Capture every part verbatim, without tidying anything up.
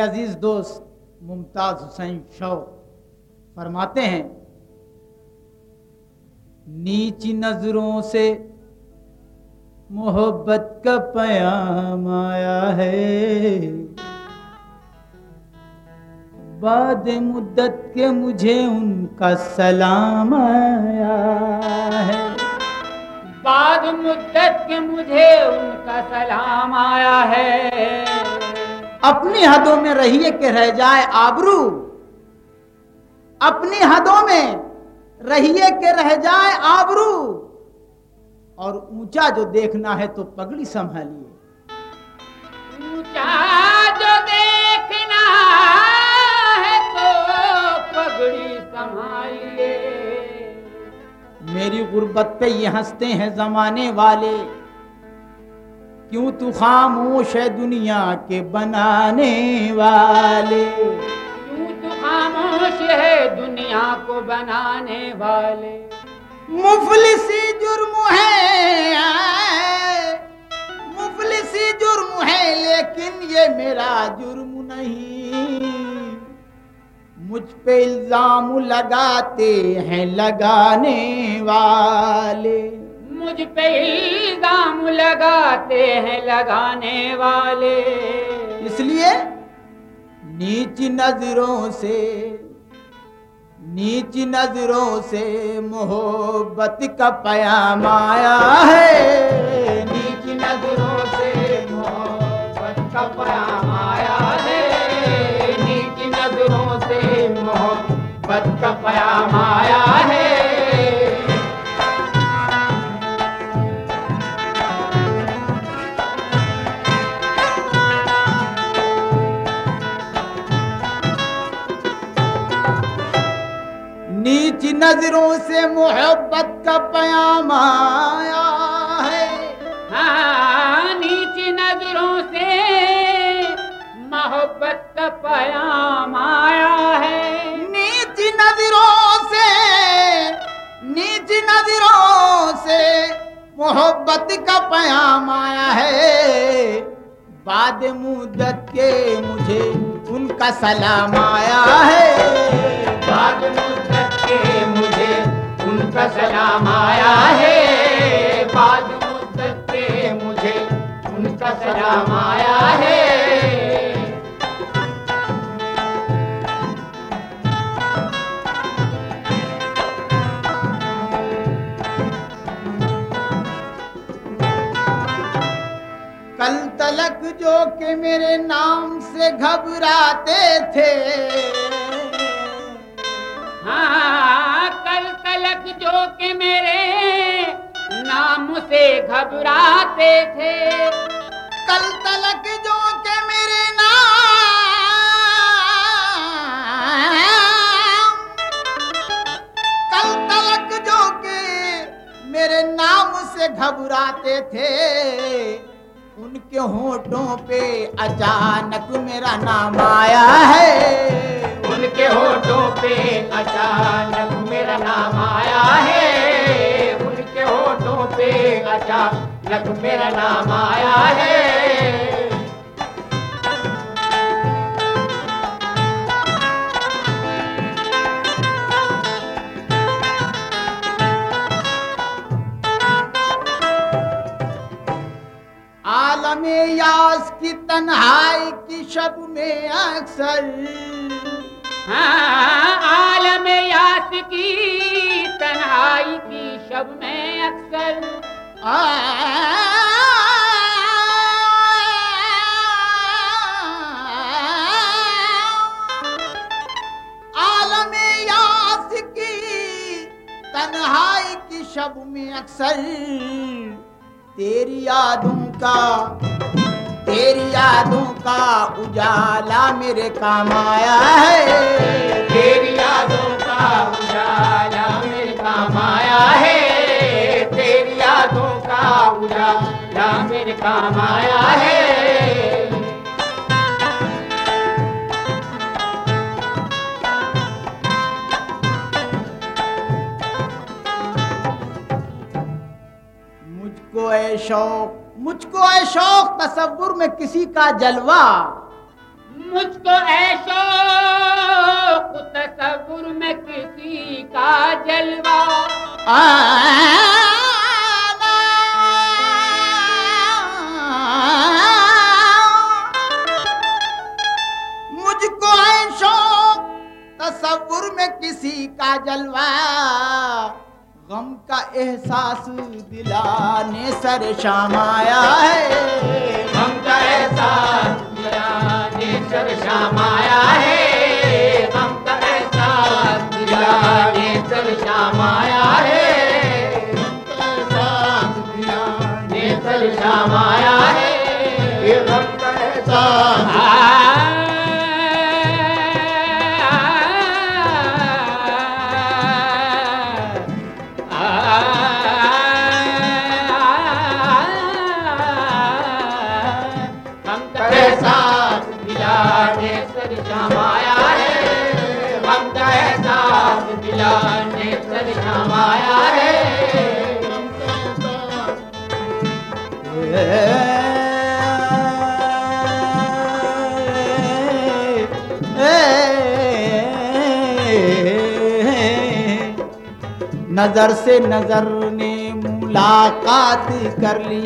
अजीज दोस्त मुमताज हुसैन शौक फरमाते हैं, नीची नजरों से मोहब्बत का पैगाम आया है, बाद मुद्दत के मुझे उनका सलाम आया है। बाद मुद्दत के मुझे उनका सलाम आया है। अपनी हदों में रहिए कि रह जाए आबरू, अपनी हदों में रहिए कि रह जाए आबरू, और ऊंचा जो देखना है तो पगड़ी संभालिए। ऊंचा जो देखना है तो पगड़ी संभालिए। मेरी गुर्बत पे ये हंसते हैं जमाने वाले, क्यों तू खामोश है दुनिया के बनाने वाले। क्यों तू खामोश है दुनिया को बनाने वाले। मुफलिसी जुर्म है, मुफलिसी जुर्म है, लेकिन ये मेरा जुर्म नहीं। मुझ पे इल्जाम लगाते हैं लगाने वाले। मुझ पे इल्जाम लगाते हैं लगाने वाले। इसलिए नीची नजरों से, नीची नजरों से मोहब्बत का पैगाम आया है। नीची नजरों से मोहब्बत का पैगाम आया है। नीची नजरों से मोहब्बत का पैगाम आया है। नीची नजरों से मोहब्बत का पैगाम आया है। हाँ, नीची नजरों से मोहब्बत का पैगाम आया है। नीची नजरों से, नीची नजरों से मोहब्बत का पैगाम आया है। बाद मुद्दत के मुझे उनका सलाम आया है। बाद मुद्दत के मुझे उनका सलाम आया है। बाद मुद्दत के मुझे उनका सलाम आया है। कल तलक जो के मेरे नाम से घबराते थे, हाँ, कल तलक जो के मेरे नाम से घबराते थे। कल तलक जो के मेरे नाम, कल तलक जो के मेरे नाम से घबराते थे, उनके होठों पे अचानक मेरा नाम आया है। उनके होठों पे अचानक मेरा नाम आया है। उनके होठों पे अचानक मेरा नाम आया है। आलमे यास की तन्हाई की शब में अक्सर, हाँ, आलम यास की तन्हाई की शब में अक्सर। आलम यास की तन्हाई की शब में अक्सर तेरी यादों का, तेरी यादों का उजाला मेरे काम आया है। तेरी यादों का उजाला मेरे काम आया है। तेरी यादों का उजाला मेरे काम आया है। मुझको ऐ शौक, मुझको ऐ शौक तसव्वुर में किसी का जलवा, मुझको ऐशो तसव्वुर में किसी का जलवा मुझको ऐशो तसव्वुर में किसी का जलवा गम का एहसास दिलाने सर शाम आया है गम का एहसास दिलाने सर शाम आया है गम का एहसास दिलाने सर शाम आया है गम का एहसास दिलाने सर शाम आया है ये गम का एहसास माया है हम कैसा दिलाने सर माया है नजर से नजर ने मुलाकात कर ली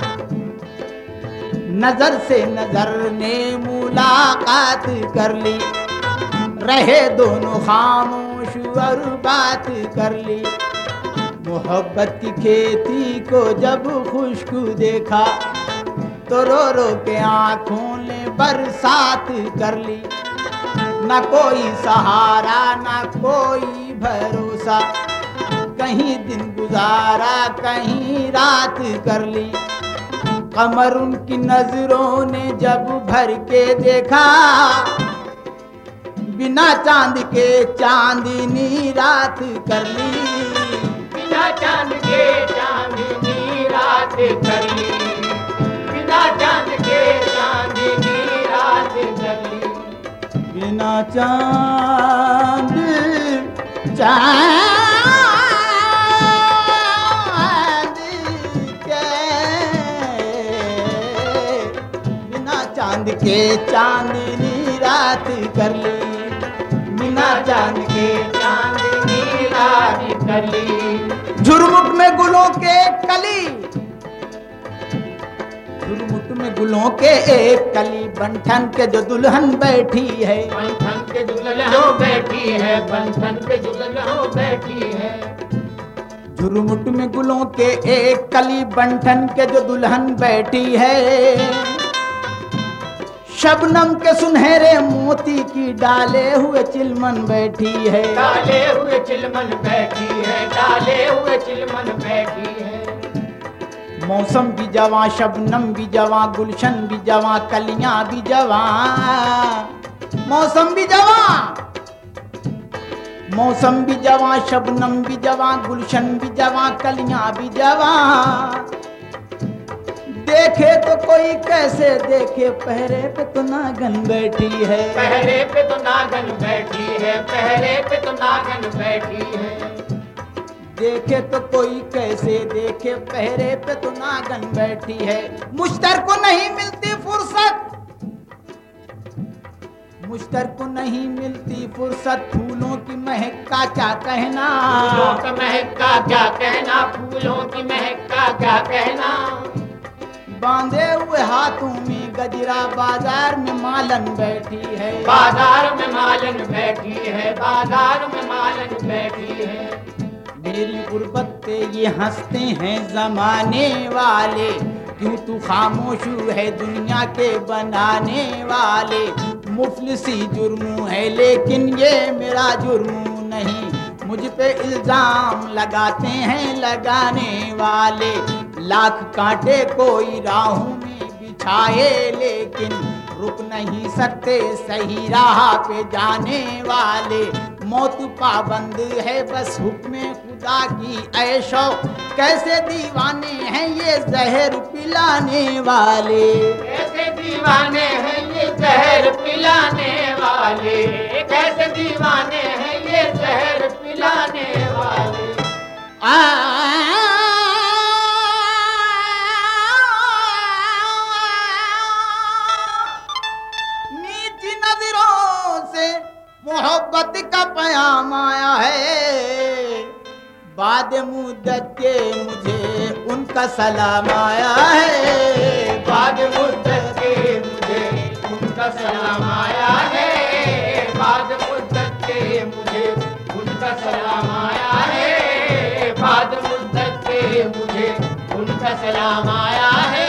नजर से नजर ने मुलाकात कर ली रहे दोनों खामोश और बात कर ली मोहब्बत की खेती को जब खुशबू देखा तो रो रो के आंखों ने बरसात कर ली न कोई सहारा न कोई भरोसा कहीं दिन गुजारा कहीं रात कर ली कमर उनकी नजरों ने जब भर के देखा बिना चांद के चांदनी रात कर ली बिना चांद के चांदनी रात कर ली बिना चांद के चांदनी रात कर ली बिना चांद चांद चांद के चांदनी रात कर ली बिना चांद के चांदनी रात कर ली झुरमुट में गुलों के कली झुरमुट में गुलों के एक कली बंठन के जो दुल्हन बैठी है बंठन के दुल्हन बैठी है बंठन के दुल्हन बैठी है झुरमुट में गुलों के एक कली बंठन के जो दुल्हन बैठी है शबनम के सुनहरे मोती की डाले हुए चिलमन बैठी है डाले हुए चिलमन बैठी है डाले हुए चिलमन बैठी है मौसम भी जवां शबनम भी जवां गुलशन भी जवां कलियां भी जवां मौसम भी जवां मौसम भी जवां शबनम भी जवां गुलशन भी जवां कलियां भी जवां देखे तो कोई कैसे देखे पहरे पे तो नागन बैठी है पहरे पे तो नागन बैठी है पहरे पे तो नागन बैठी है देखे तो कोई कैसे देखे पहरे पे तो नागन बैठी है मुश्तर को नहीं मिलती फुर्सत मुश्तर को नहीं मिलती फुर्सत फूलों की महक का क्या कहना फूलों की महक का क्या कहना फूलों की महक का क्या कहना बांधे हुए हाथों में गजरा बाजार में मालन बैठी है बाजार में मालन बैठी है बाजार में मालन बैठी है मेरी गुर्बत पे ये हंसते हैं जमाने वाले क्यों तू खामोश है दुनिया के बनाने वाले मुफलिसी जुर्म है लेकिन ये मेरा जुर्म नहीं मुझ पे इल्जाम लगाते हैं लगाने वाले लाख कांटे कोई राहों में बिछाए लेकिन रुक नहीं सकते सही राह पे जाने वाले मौत पाबंद है बस हुक्म खुदा की ऐशो कैसे दीवाने हैं ये जहर पिलाने वाले कैसे दीवाने हैं ये जहर पिलाने वाले कैसे दीवाने हैं ये जहर पिलाने वाले आ नीच मोहब्बत का पैगाम आया है, बाद मुद्दत के मुझे उनका सलाम आया है, बाद मुद्दत के मुझे उनका सलाम आया है, बाद मुद्दत के मुझे उनका सलाम आया है, बाद मुद्दत के मुझे उनका सलाम आया है।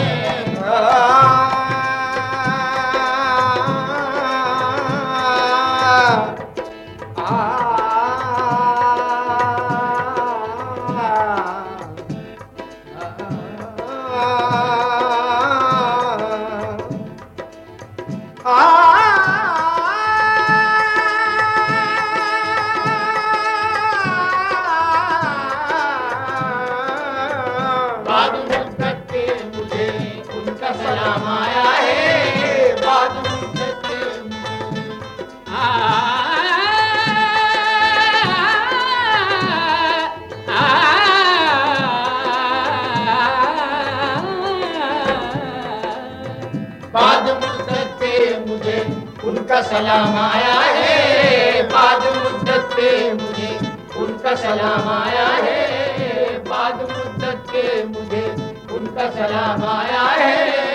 बाद मुद्दत के मुझे उनका सलाम आया है, बाद मुद्दत के बाद मुद्दत पे मुझे उनका सलाम आया है, बाद मुद्दत पे मुझे उनका सलाम आया है, बाद मुद्दत पे मुझे उनका सलाम आया है।